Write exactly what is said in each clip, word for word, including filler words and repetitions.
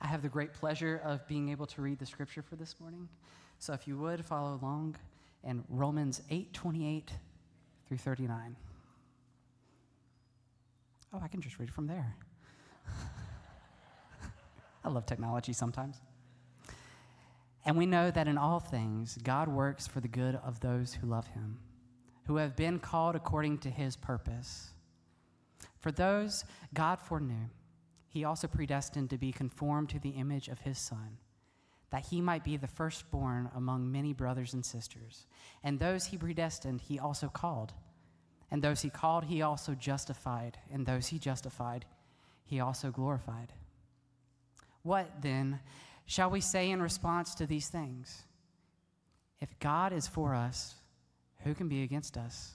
I have the great pleasure of being able to read the scripture for this morning. So if you would, follow along in Romans eight twenty-eight through thirty-nine. Oh, I can just read it from there. I love technology sometimes. And we know that in all things, God works for the good of those who love him, who have been called according to his purpose. For those God foreknew, he also predestined to be conformed to the image of his Son, that he might be the firstborn among many brothers and sisters. And those he predestined, he also called. And those he called, he also justified. And those he justified, he also glorified. What then shall we say in response to these things? If God is for us, who can be against us?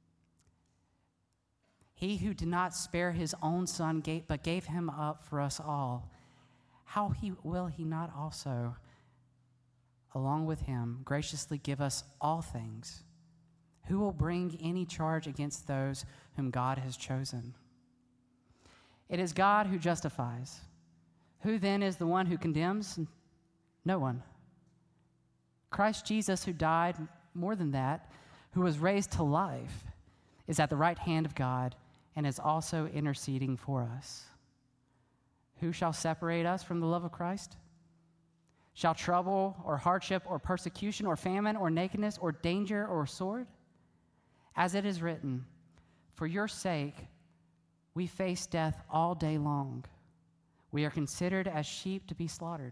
He who did not spare his own Son, but gave him up for us all, how he, will he not also, along with him, graciously give us all things? Who will bring any charge against those whom God has chosen? It is God who justifies. Who then is the one who condemns? No one. Christ Jesus, who died, more than that, who was raised to life, is at the right hand of God and is also interceding for us. Who shall separate us from the love of Christ? Shall trouble or hardship or persecution or famine or nakedness or danger or sword? As it is written, for your sake we face death all day long. We are considered as sheep to be slaughtered.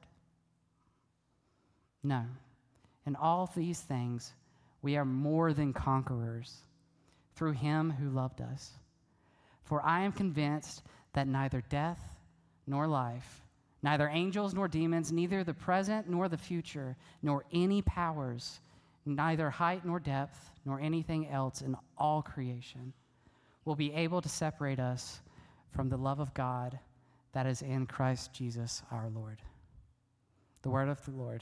No, in all these things we are more than conquerors through him who loved us. For I am convinced that neither death nor life, neither angels nor demons, neither the present nor the future, nor any powers, neither height nor depth, nor anything else in all creation will be able to separate us from the love of God that is in Christ Jesus our Lord. The word of the Lord.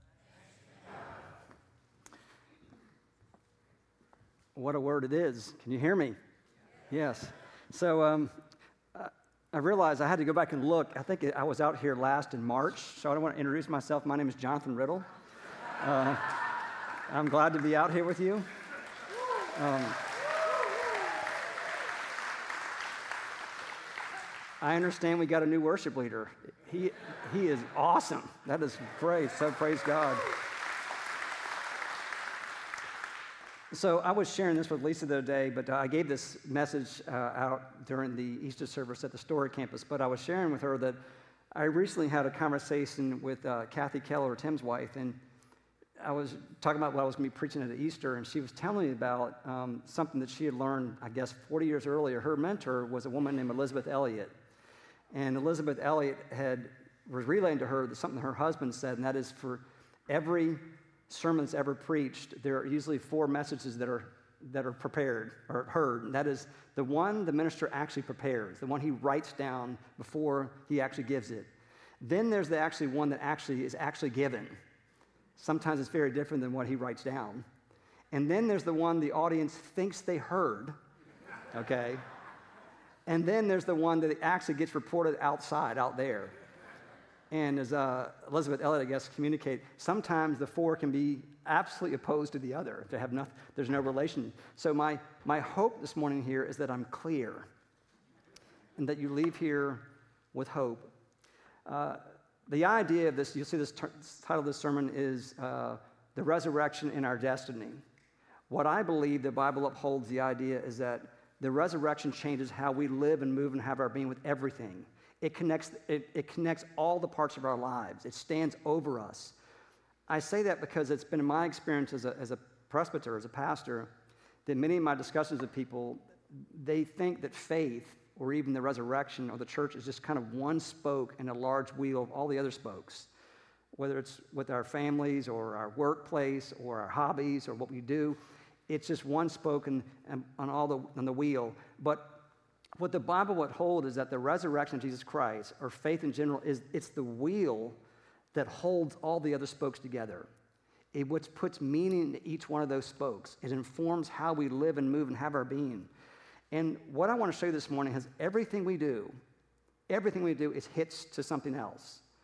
What a word it is. Can you hear me? Yes. So um, I realized I had to go back and look. I think I was out here last in March, so I want to introduce myself. My name is Jonathan Riddle. Uh, I'm glad to be out here with you. Um, I understand we got a new worship leader. He he is awesome. That is praise. So praise God. So I was sharing this with Lisa the other day, but I gave this message uh, out during the Easter service at the Story campus. But I was sharing with her that I recently had a conversation with uh, Kathy Keller, Tim's wife, and I was talking about what I was going to be preaching at Easter, and she was telling me about um, something that she had learned, I guess, forty years earlier. Her mentor was a woman named Elizabeth Elliot. And Elizabeth Elliot had was relaying to her that something her husband said, and that is for every sermon that's ever preached, there are usually four messages that are that are prepared or heard. And that is the one the minister actually prepares, the one he writes down before he actually gives it. Then there's the actually one that actually is actually given. Sometimes it's very different than what he writes down. And then there's the one the audience thinks they heard, okay? And then there's the one that actually gets reported outside, out there. And as uh, Elizabeth Elliot, I guess, communicate, sometimes the four can be absolutely opposed to the other. They have nothing, there's no relation. So my, my hope this morning here is that I'm clear and that you leave here with hope. Uh, the idea of this, you'll see this ter- title of this sermon is uh, The Resurrection in Our Destiny. What I believe the Bible upholds the idea is that the resurrection changes how we live and move and have our being with everything. It connects, it, it connects all the parts of our lives. It stands over us. I say that because it's been my experience as a, as a presbyter, as a pastor, that many of my discussions with people, they think that faith or even the resurrection or the church is just kind of one spoke in a large wheel of all the other spokes, whether it's with our families or our workplace or our hobbies or what we do. It's just one spoke in, in, on all the on the wheel. But what the Bible would hold is that the resurrection of Jesus Christ, or faith in general, is it's the wheel that holds all the other spokes together. It which puts meaning into each one of those spokes. It informs how we live and move and have our being. And what I want to show you this morning is everything we do, everything we do is hits to something else.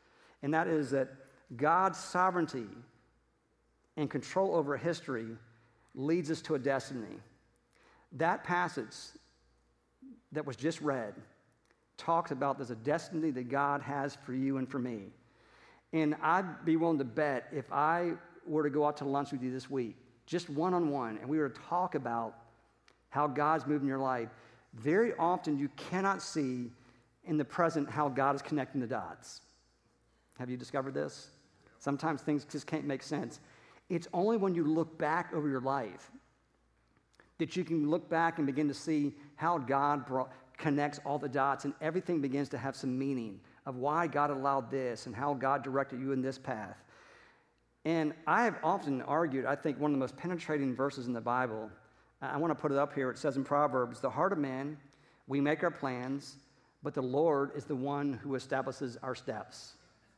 and that is that God's sovereignty and control over history leads us to a destiny. That passage that was just read talks about there's a destiny that God has for you and for me. And I'd be willing to bet if I were to go out to lunch with you this week, just one-on-one, and we were to talk about how God's moving your life, very often you cannot see in the present how God is connecting the dots. Have you discovered this? Sometimes things just can't make sense. It's only when you look back over your life that you can look back and begin to see how God brought, connects all the dots, and everything begins to have some meaning of why God allowed this and how God directed you in this path. And I have often argued, I think one of the most penetrating verses in the Bible, I want to put it up here. It says in Proverbs, the heart of man, we make our plans, but the Lord is the one who establishes our steps.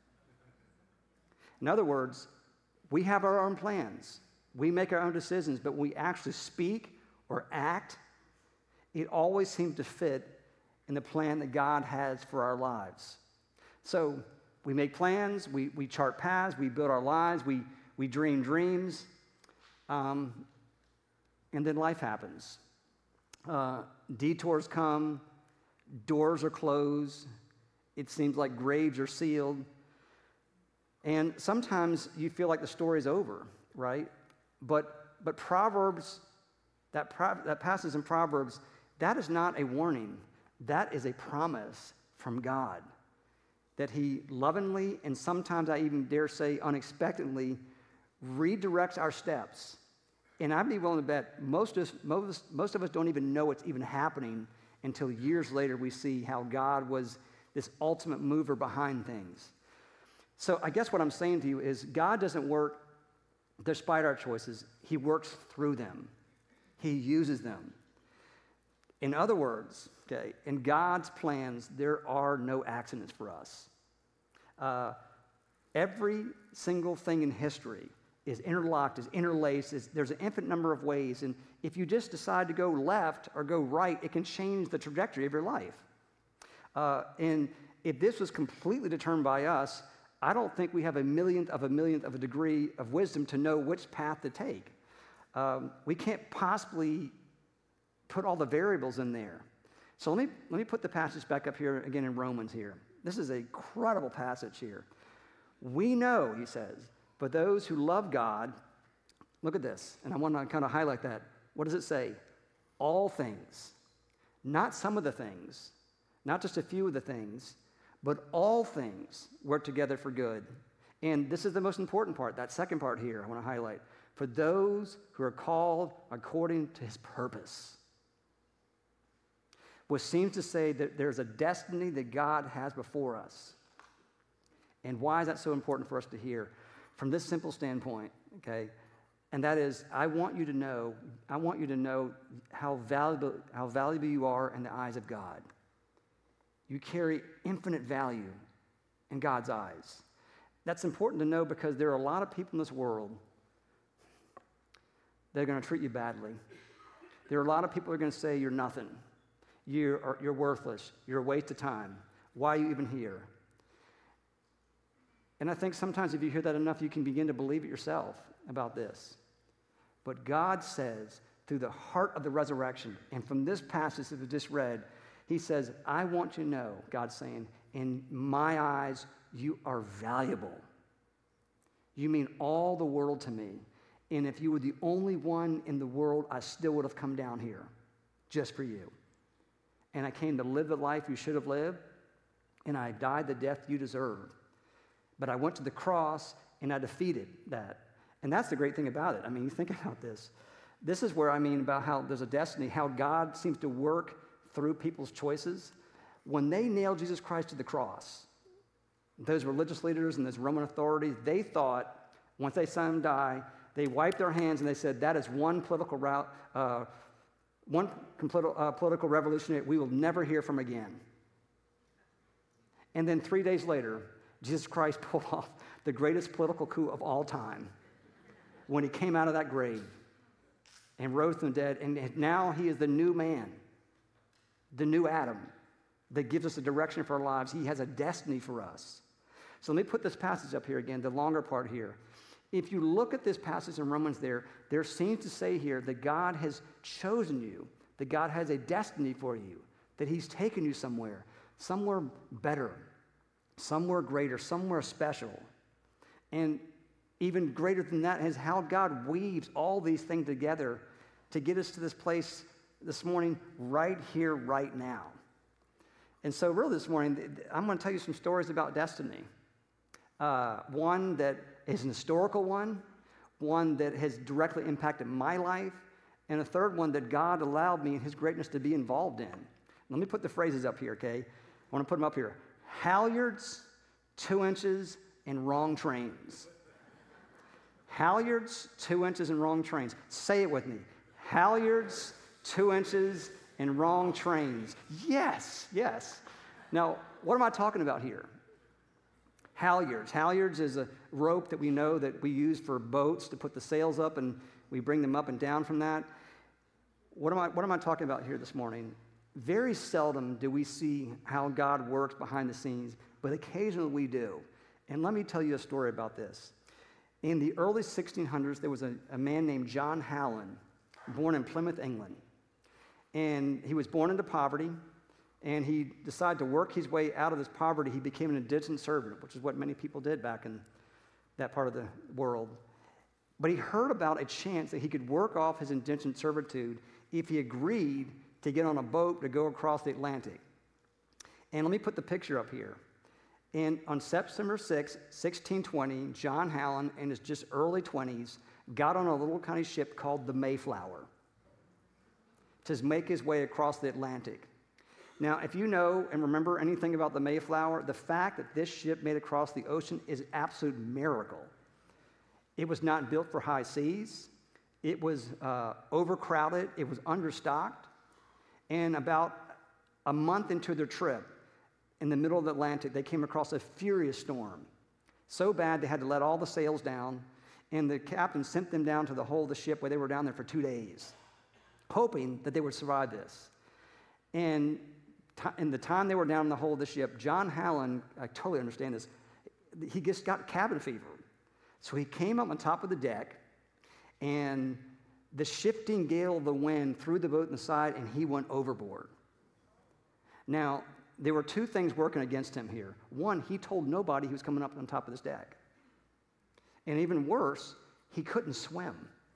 In other words, we have our own plans. We make our own decisions, but when we actually speak or act, it always seems to fit in the plan that God has for our lives. So we make plans, we, we chart paths, we build our lives, we, we dream dreams, um, and then life happens. Uh, detours come, doors are closed, it seems like graves are sealed, and sometimes you feel like the story's over, right? But but Proverbs, that, pro, that passage in Proverbs, that is not a warning. That is a promise from God that he lovingly, and sometimes I even dare say unexpectedly, redirects our steps. And I'd be willing to bet most of, us, most, most of us don't even know it's even happening until years later we see how God was this ultimate mover behind things. So I guess what I'm saying to you is God doesn't work despite our choices. He works through them. He uses them. In other words, okay, in God's plans, there are no accidents for us. Uh, every single thing in history is interlocked, is interlaced, is, there's an infinite number of ways, and if you just decide to go left or go right, it can change the trajectory of your life. Uh, and if this was completely determined by us, I don't think we have a millionth of a millionth of a degree of wisdom to know which path to take. Um, we can't possibly put all the variables in there. So let me, let me put the passage back up here again in Romans here. This is an incredible passage here. We know, he says, but those who love God, look at this, and I want to kind of highlight that. What does it say? All things, not some of the things, not just a few of the things, but all things work together for good. And this is the most important part, that second part here I want to highlight. For those who are called according to his purpose. Which seems to say that there's a destiny that God has before us. And why is that so important for us to hear? From this simple standpoint, okay? And that is, I want you to know, I want you to know how valuable, how valuable you are in the eyes of God. You carry infinite value in God's eyes. That's important to know because there are a lot of people in this world that are going to treat you badly. There are a lot of people who are going to say you're nothing. You're, you're worthless. You're a waste of time. Why are you even here? And I think sometimes if you hear that enough, you can begin to believe it yourself about this. But God says, through the heart of the resurrection, and from this passage that we just read, he says, I want you to know, God's saying, in my eyes, you are valuable. You mean all the world to me. And if you were the only one in the world, I still would have come down here just for you. And I came to live the life you should have lived, and I died the death you deserve. But I went to the cross, and I defeated that. And that's the great thing about it. I mean, you think about this. This is where I mean about how there's a destiny, how God seems to work through people's choices. When they nailed Jesus Christ to the cross, those religious leaders and those Roman authorities, they thought, once they saw him die, they wiped their hands and they said, that is one political route, uh, one political, uh, political revolution we will never hear from again. And then three days later, Jesus Christ pulled off the greatest political coup of all time when he came out of that grave and rose from the dead, and now he is the new man, the new Adam that gives us a direction for our lives. He has a destiny for us. So let me put this passage up here again, the longer part here. If you look at this passage in Romans there, there seems to say here that God has chosen you, that God has a destiny for you, that he's taken you somewhere, somewhere better, somewhere greater, somewhere special. And even greater than that is how God weaves all these things together to get us to this place this morning, right here, right now. And so really this morning, I'm going to tell you some stories about destiny. Uh, one that is an historical one, one that has directly impacted my life, and a third one that God allowed me in his greatness to be involved in. Let me put the phrases up here, okay? I want to put them up here. Halyards, two inches, and wrong trains. Halyards, two inches, and wrong trains. Say it with me. Halyards, two inches, and wrong trains. Yes, yes. Now, what am I talking about here? Halyards. Halyards is a rope that we know that we use for boats to put the sails up, and we bring them up and down from that. What am I, what am I talking about here this morning? Very seldom do we see how God works behind the scenes, but occasionally we do. And let me tell you a story about this. In the early sixteen hundreds, there was a, a man named John Hallen, born in Plymouth, England. And he was born into poverty, and he decided to work his way out of this poverty. He became an indigent servant, which is what many people did back in that part of the world. But he heard about a chance that he could work off his indigent servitude if he agreed to get on a boat to go across the Atlantic. And let me put the picture up here. And on September sixth, sixteen twenty, John Hallen, in his just early twenties, got on a little tiny ship called the Mayflower to make his way across the Atlantic. Now, if you know and remember anything about the Mayflower, the fact that this ship made it across the ocean is an absolute miracle. It was not built for high seas. It was uh, overcrowded. It was understocked. And about a month into their trip, in the middle of the Atlantic, they came across a furious storm. So bad they had to let all the sails down, and the captain sent them down to the hold of the ship where they were down there for two days, hoping that they would survive this. And t- in the time they were down in the hold of the ship, John Hallen, I totally understand this, he just got cabin fever. So he came up on top of the deck, and the shifting gale of the wind threw the boat in the side, and he went overboard. Now, there were two things working against him here. One, he told nobody he was coming up on top of this deck. And even worse, he couldn't swim.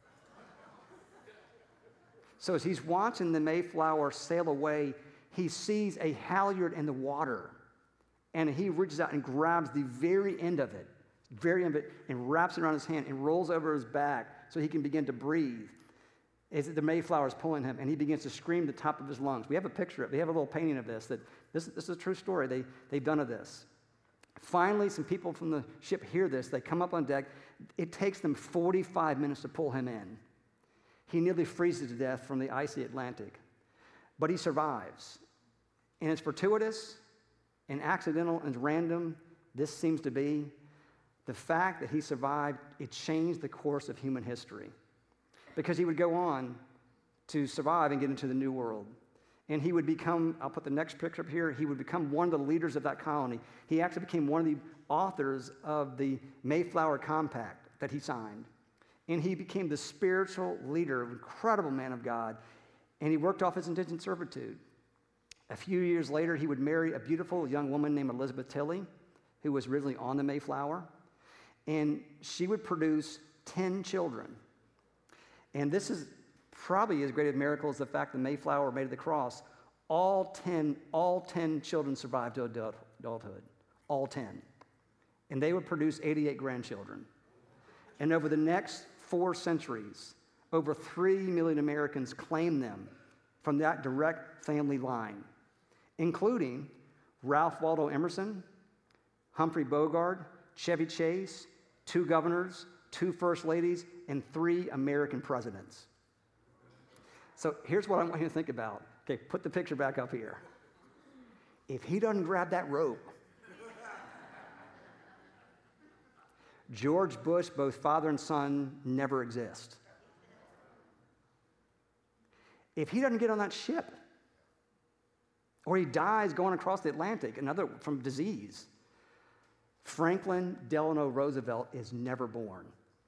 So as he's watching the Mayflower sail away, he sees a halyard in the water. And he reaches out and grabs the very end of it, very end of it, and wraps it around his hand and rolls over his back so he can begin to breathe. As the Mayflower is pulling him, and he begins to scream at the top of his lungs. We have a picture of it. We have a little painting of this. That this, this is a true story. They, they've done of this. Finally, some people from the ship hear this. They come up on deck. It takes them forty-five minutes to pull him in. He nearly freezes to death from the icy Atlantic. But he survives. And it's fortuitous and accidental and random. This seems to be. The fact that he survived, it changed the course of human history. Because he would go on to survive and get into the New World. And he would become, I'll put the next picture up here, he would become one of the leaders of that colony. He actually became one of the authors of the Mayflower Compact that he signed. And he became the spiritual leader, an incredible man of God. And he worked off his indigent servitude. A few years later, he would marry a beautiful young woman named Elizabeth Tilley, who was originally on the Mayflower. And she would produce ten children. And this is probably as great a miracle as the fact the Mayflower made it across. All ten, all ten children survived to adult, adulthood. All ten. And they would produce eighty-eight grandchildren. And over the next four centuries, over three million Americans claimed them from that direct family line, including Ralph Waldo Emerson, Humphrey Bogart, Chevy Chase, two governors, two first ladies, and three American presidents. So here's what I want you to think about. Okay, put the picture back up here. If he doesn't grab that rope, George Bush, both father and son, never exist. If he doesn't get on that ship, or he dies going across the Atlantic, another from disease, Franklin Delano Roosevelt is never born.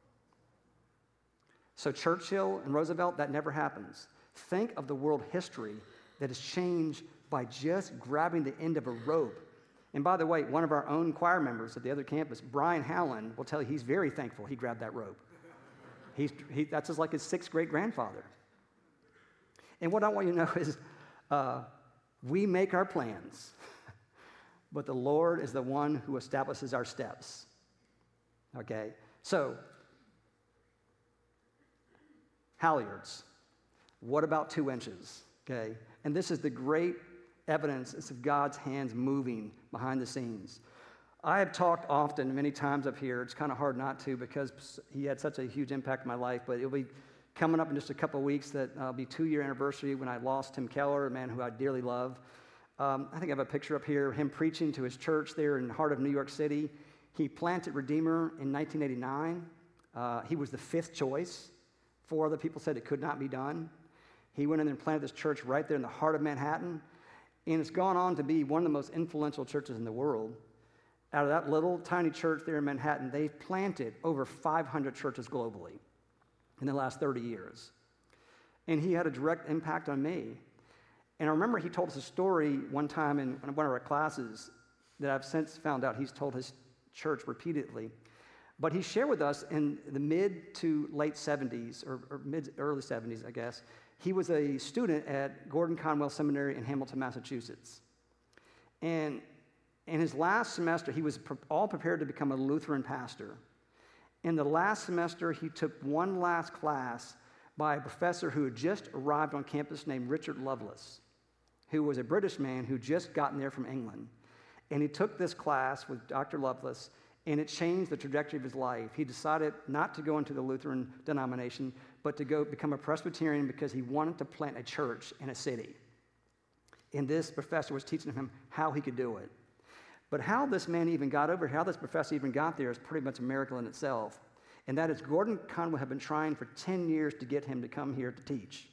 So Churchill and Roosevelt, that never happens. Think of the world history that is changed by just grabbing the end of a rope. And by the way, one of our own choir members at the other campus, Brian Howland, will tell you he's very thankful he grabbed that rope. He's, he, that's just like his sixth great-grandfather. And what I want you to know is uh, we make our plans, but the Lord is the one who establishes our steps. Okay? So, halyards. What about two inches? Okay? And this is the great evidence of God's hands moving behind the scenes. I have talked often, many times up here. It's kind of hard not to because he had such a huge impact in my life, but it'll be coming up in just a couple of weeks that uh, will be two-year anniversary when I lost Tim Keller, a man who I dearly love. Um, I think I have a picture up here of him preaching to his church there in the heart of New York City. He planted Redeemer in nineteen eighty-nine. Uh, he was the fifth choice. Four other people said it could not be done. He went in there and planted this church right there in the heart of Manhattan, and it's gone on to be one of the most influential churches in the world. Out of that little tiny church there in Manhattan, they've planted over five hundred churches globally in the last thirty years. And he had a direct impact on me. And I remember he told us a story one time in one of our classes that I've since found out he's told his church repeatedly. But he shared with us in the mid to late seventies, or, or mid early seventies, I guess, he was a student at Gordon Conwell Seminary in Hamilton, Massachusetts. And in his last semester, he was pre- all prepared to become a Lutheran pastor. In the last semester, he took one last class by a professor who had just arrived on campus named Richard Lovelace, who was a British man who just gotten there from England. And he took this class with Doctor Lovelace, and it changed the trajectory of his life. He decided not to go into the Lutheran denomination, but to go become a Presbyterian because he wanted to plant a church in a city. And this professor was teaching him how he could do it. But how this man even got over, how this professor even got there is pretty much a miracle in itself. And that is Gordon Conwell had been trying for ten years to get him to come here to teach.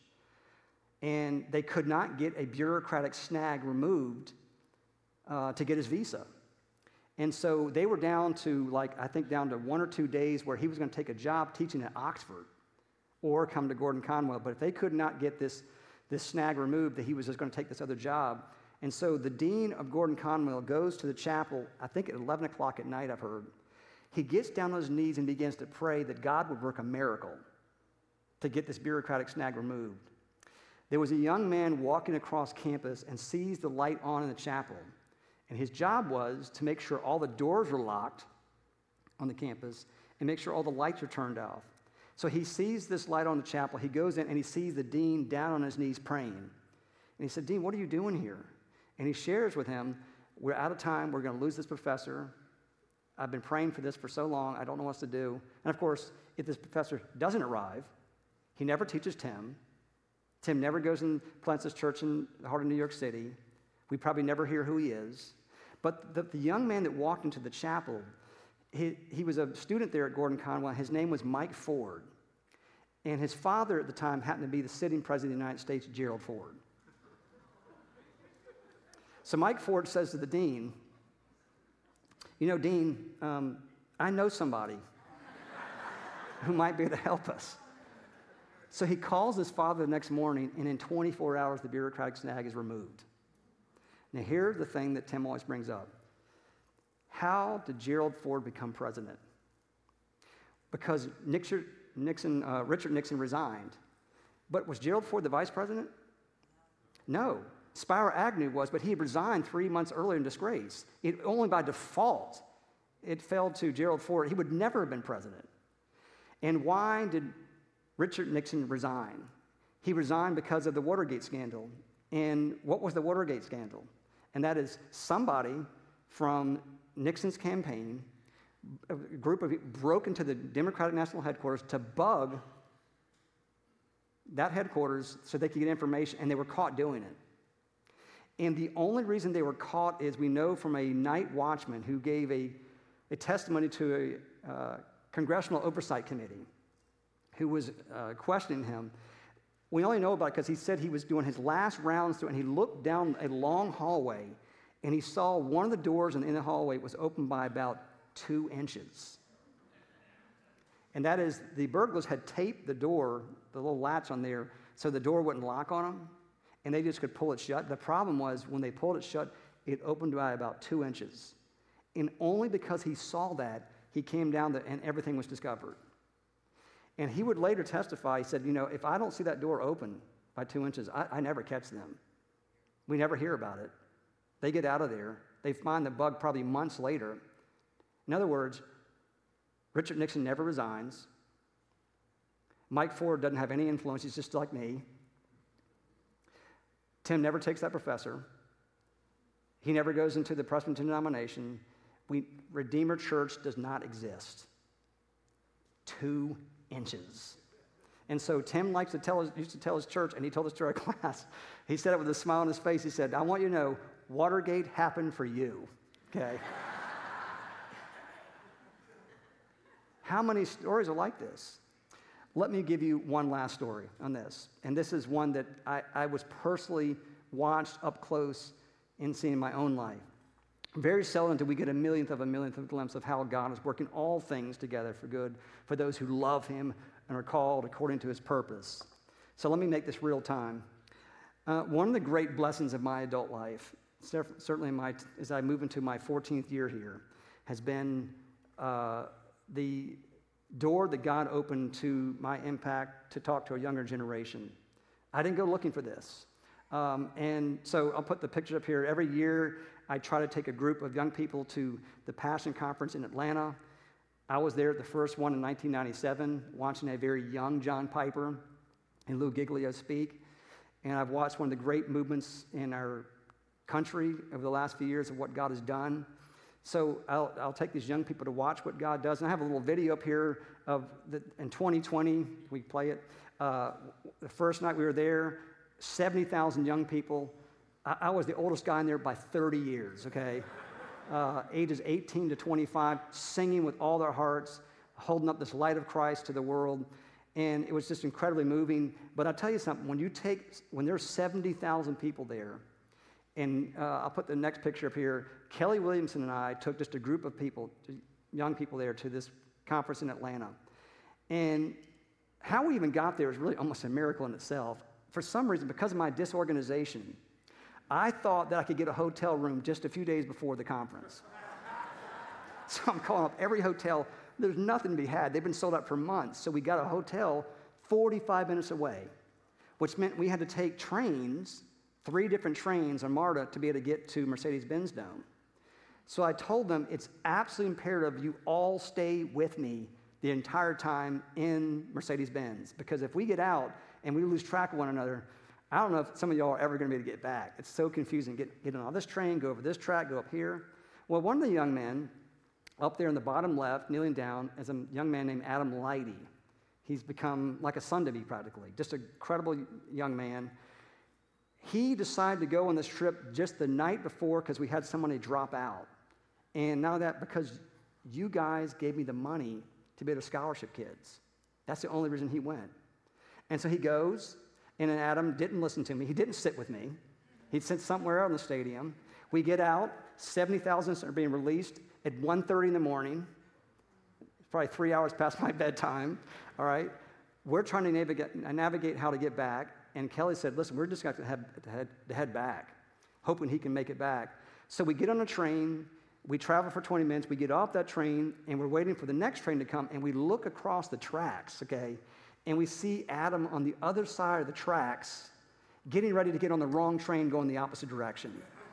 And they could not get a bureaucratic snag removed uh, to get his visa. And so they were down to, like, I think down to one or two days where he was going to take a job teaching at Oxford or come to Gordon Conwell. But if they could not get this, this snag removed, that he was just going to take this other job. And so the dean of Gordon Conwell goes to the chapel, I think at eleven o'clock at night, I've heard. He gets down on his knees and begins to pray that God would work a miracle to get this bureaucratic snag removed. There was a young man walking across campus and sees the light on in the chapel. And his job was to make sure all the doors were locked on the campus and make sure all the lights were turned off. So he sees this light on the chapel. He goes in and he sees the dean down on his knees praying. And he said, "Dean, what are you doing here?" And he shares with him, "We're out of time. We're going to lose this professor. I've been praying for this for so long. I don't know what to do." And of course, if this professor doesn't arrive, he never teaches Tim. Tim never goes and plants his church in the heart of New York City. We probably never hear who he is. But the, the young man that walked into the chapel, he, he was a student there at Gordon Conwell. His name was Mike Ford. And his father at the time happened to be the sitting president of the United States, Gerald Ford. So Mike Ford says to the dean, "You know, Dean, um, I know somebody who might be able to help us." So he calls his father the next morning, and in twenty-four hours, the bureaucratic snag is removed. Now, here's the thing that Tim always brings up. How did Gerald Ford become president? Because Nixon, Nixon, uh, Richard Nixon resigned. But was Gerald Ford the vice president? No. Spiro Agnew was, but he resigned three months earlier in disgrace. It, only by default, it fell to Gerald Ford. He would never have been president. And why did Richard Nixon resign? He resigned because of the Watergate scandal. And what was the Watergate scandal? And that is somebody from Nixon's campaign, a group of people broke into the Democratic National Headquarters to bug that headquarters so they could get information, and they were caught doing it. And the only reason they were caught is we know from a night watchman who gave a, a testimony to a uh, Congressional Oversight Committee who was uh, questioning him. We only know about it because he said he was doing his last rounds through, and he looked down a long hallway, and he saw one of the doors in the hallway was opened by about two inches. And that is, the burglars had taped the door, the little latch on there, so the door wouldn't lock on them, and they just could pull it shut. The problem was, when they pulled it shut, it opened by about two inches. And only because he saw that, he came down the, and everything was discovered. And he would later testify, he said, you know, if I don't see that door open by two inches, I, I never catch them. We never hear about it. They get out of there. They find the bug probably months later. In other words, Richard Nixon never resigns. Mike Ford doesn't have any influence. He's just like me. Tim never takes that professor. He never goes into the Presbyterian denomination. We, Redeemer Church does not exist. Two inches. And so Tim likes to tell his, used to tell his church, and he told us to our class, he said it with a smile on his face. He said, I want you to know, Watergate happened for you, okay? How many stories are like this? Let me give you one last story on this. And this is one that I, I was personally watched up close and seen in my own life. Very seldom do we get a millionth of a millionth of a glimpse of how God is working all things together for good for those who love him and are called according to his purpose. So let me make this real time. Uh, one of the great blessings of my adult life, certainly my, as I move into my fourteenth year here, has been uh, the door that God opened to my impact to talk to a younger generation. I didn't go looking for this. Um, and so I'll put the picture up here. Every year, I try to take a group of young people to the Passion Conference in Atlanta. I was there at the first one in nineteen ninety-seven, watching a very young John Piper and Lou Giglio speak. And I've watched one of the great movements in our country over the last few years of what God has done. So I'll, I'll take these young people to watch what God does. And I have a little video up here of the, in twenty twenty, we play it. Uh, the first night we were there, seventy thousand young people. I, I was the oldest guy in there by thirty years, okay? Uh, ages eighteen to twenty-five, singing with all their hearts, holding up this light of Christ to the world. And it was just incredibly moving. But I'll tell you something, when you take, when there's seventy thousand people there, and uh, I'll put the next picture up here, Kelly Williamson and I took just a group of people, young people there, to this conference in Atlanta. And how we even got there is really almost a miracle in itself. For some reason, because of my disorganization, I thought that I could get a hotel room just a few days before the conference. So I'm calling up every hotel. There's nothing to be had. They've been sold out for months. So we got a hotel forty-five minutes away, which meant we had to take trains, three different trains on MARTA to be able to get to Mercedes-Benz Dome. So I told them, it's absolutely imperative you all stay with me the entire time in Mercedes-Benz, because if we get out and we lose track of one another, I don't know if some of y'all are ever going to be able to get back. It's so confusing. Get, get on this train, go over this track, go up here. Well, one of the young men up there in the bottom left, kneeling down, is a young man named Adam Leidy. He's become like a son to me practically, just an incredible young man. He decided to go on this trip just the night before because we had somebody drop out. And now that, because you guys gave me the money to be able to scholarship kids. That's the only reason he went. And so he goes, and then Adam didn't listen to me. He didn't sit with me. He'd sit somewhere out in the stadium. We get out, seventy thousand are being released at one thirty in the morning. It's probably three hours past my bedtime, all right? We're trying to navigate, navigate how to get back, and Kelly said, listen, we're just going to head, to head, to head back, hoping he can make it back. So we get on a train, we travel for twenty minutes, we get off that train, and we're waiting for the next train to come, and we look across the tracks, okay, and we see Adam on the other side of the tracks getting ready to get on the wrong train going the opposite direction.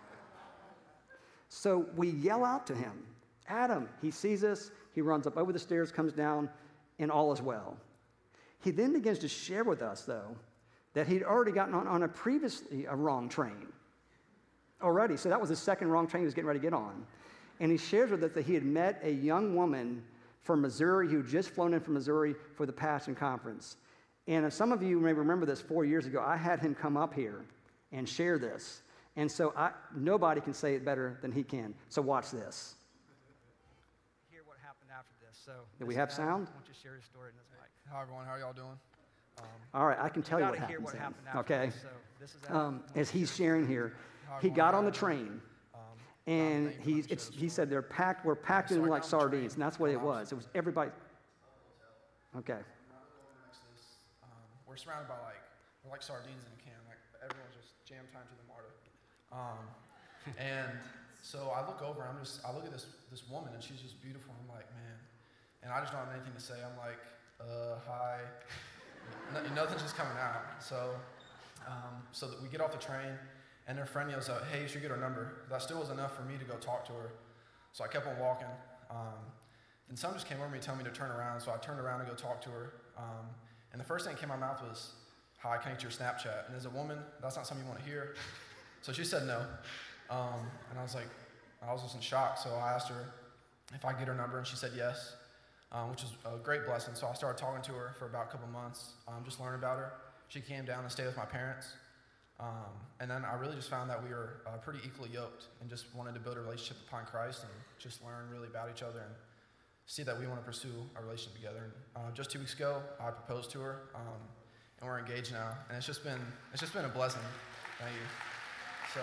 So we yell out to him, Adam. He sees us, he runs up over the stairs, comes down, and all is well. He then begins to share with us, though, that he'd already gotten on, on a previously a wrong train already. So that was the second wrong train he was getting ready to get on. And he shares with us that he had met a young woman from Missouri who had just flown in from Missouri for the Passion Conference. And some of you may remember this four years ago. I had him come up here and share this. And so I, nobody can say it better than he can. So watch this. Hear what happened after this. So do we have sound? I want you to share your story in this mic. Hi, everyone. How are y'all doing? Um, All right, I can tell you, you what, hear happens what then, happened after okay? this. So this is um, as he's sharing here, Hi, he got on the everyone. train, Um, And thank you he, for the it's, shows. he said they're packed, we're packed so in I like got on the train, sardines, and that's what it and I was- was. It was everybody. Okay. Next to this, um, we're surrounded by like we're like sardines in a can. Like everyone's just jammed tied to the MARTA. Um, and so I look over. I'm just I look at this this woman, and she's just beautiful. I'm like, man, and I just don't have anything to say. I'm like, uh, hi. No, nothing's just coming out. So, um, so that we get off the train, and their friend yells out, "Hey, you should get her number." That still was enough for me to go talk to her. So I kept on walking. Um, Then someone just came over to me telling me to turn around, so I turned around to go talk to her. Um, and the first thing that came out of my mouth was, "Hi, can I get your Snapchat?" And as a woman, that's not something you want to hear. So she said no. Um, and I was like, I was just in shock. So I asked her if I could get her number, and she said yes, um, which was a great blessing. So I started talking to her for about a couple months, um, just learning about her. She came down and stayed with my parents. Um, and then I really just found that we were uh, pretty equally yoked and just wanted to build a relationship upon Christ and just learn really about each other and see that we want to pursue a relationship together. And uh, just two weeks ago, I proposed to her, um, and we're engaged now. And it's just been it's just been a blessing. Thank you. So,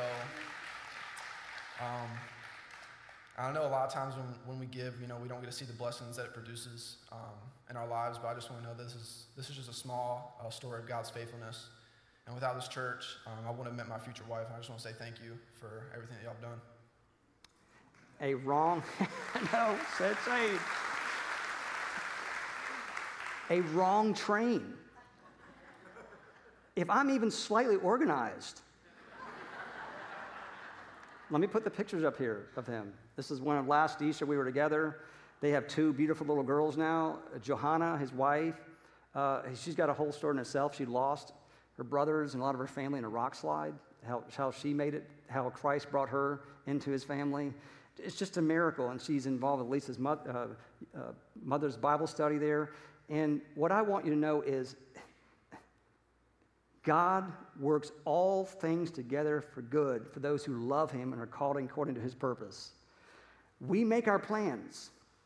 um, I know a lot of times when, when we give, you know, we don't get to see the blessings that it produces um, in our lives. But I just want to know this is this is just a small uh, story of God's faithfulness. And without this church, um, I wouldn't have met my future wife. And I just want to say thank you for everything that y'all have done. A wrong, no, said saved. A wrong train. If I'm even slightly organized, let me put the pictures up here of him. This is one of last Easter we were together. They have two beautiful little girls now. Johanna, his wife, uh, she's got a whole story in itself. She lost her brothers and a lot of her family in a rock slide, how, how she made it, how Christ brought her into his family. It's just a miracle, and she's involved with Lisa's mo- uh, uh, mother's Bible study there. And what I want you to know is God works all things together for good for those who love him and are called according to his purpose. We make our plans,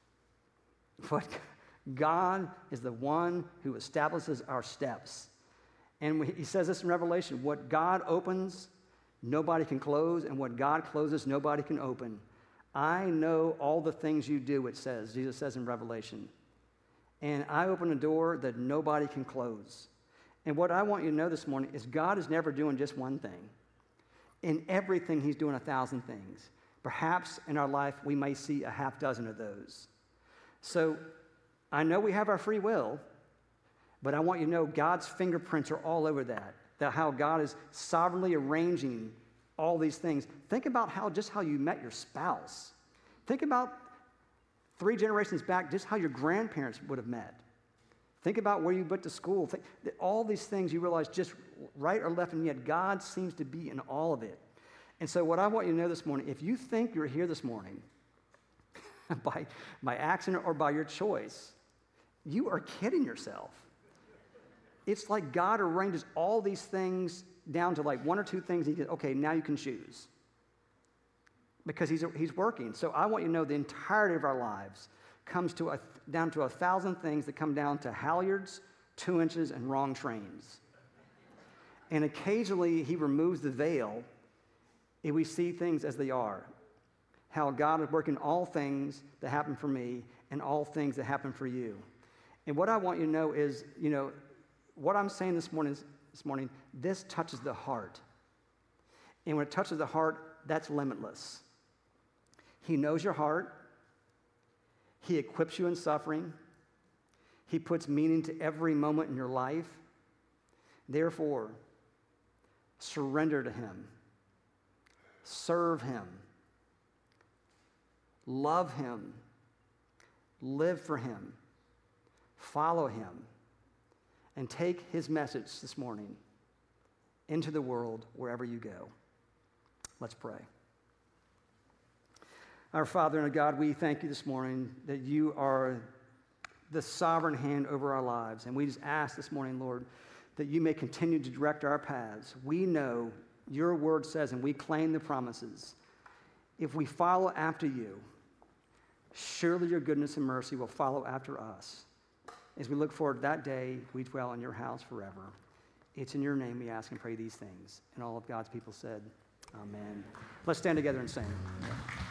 but God is the one who establishes our steps. And he says this in Revelation, what God opens, nobody can close, and what God closes, nobody can open. I know all the things you do, it says, Jesus says in Revelation. And I open a door that nobody can close. And what I want you to know this morning is God is never doing just one thing. In everything, he's doing a thousand things. Perhaps in our life, we may see a half dozen of those. So I know we have our free will, but I want you to know God's fingerprints are all over that. That how God is sovereignly arranging all these things. Think about how just how you met your spouse. Think about three generations back, just how your grandparents would have met. Think about where you went to school. Think, all these things you realize just right or left, and yet God seems to be in all of it. And so what I want you to know this morning, if you think you're here this morning by, by accident or by your choice, you are kidding yourself. It's like God arranges all these things down to like one or two things. He says, okay, now you can choose. Because he's, he's working. So I want you to know the entirety of our lives comes to a, down to a thousand things that come down to halyards, two inches, and wrong trains. And occasionally he removes the veil and we see things as they are. How God is working all things that happen for me and all things that happen for you. And what I want you to know is, you know, what I'm saying this morning, is, this morning, this touches the heart. And when it touches the heart, that's limitless. He knows your heart. He equips you in suffering. He puts meaning to every moment in your life. Therefore, surrender to him. Serve him. Love him. Live for him. Follow him. And take his message this morning into the world wherever you go. Let's pray. Our Father and God, we thank you this morning that you are the sovereign hand over our lives. And we just ask this morning, Lord, that you may continue to direct our paths. We know your word says, and we claim the promises, if we follow after you, surely your goodness and mercy will follow after us. As we look forward to that day, we dwell in your house forever. It's in your name we ask and pray these things. And all of God's people said, Amen. Let's stand together and sing.